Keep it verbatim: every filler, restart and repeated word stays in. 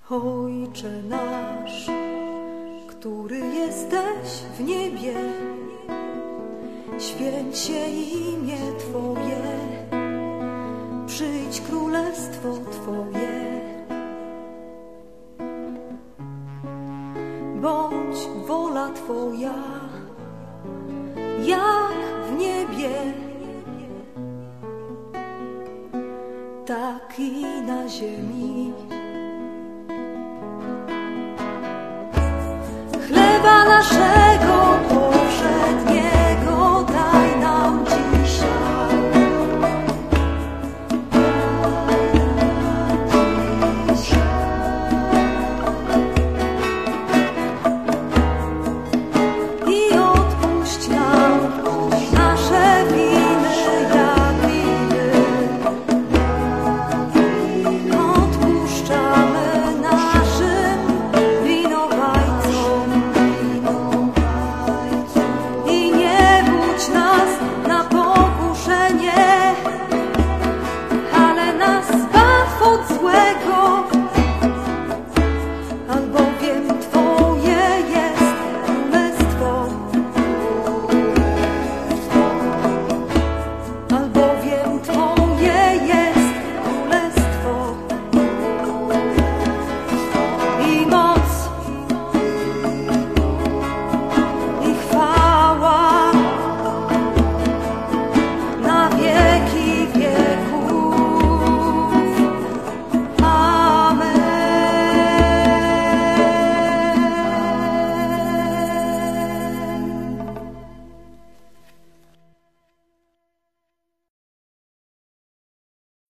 Ojcze nasz, który jesteś w niebie, święć się imię Twoje, przyjdź królestwo Twoje. Bądź wola Twoja, jak w niebie, tak i na ziemi. Chleba naszego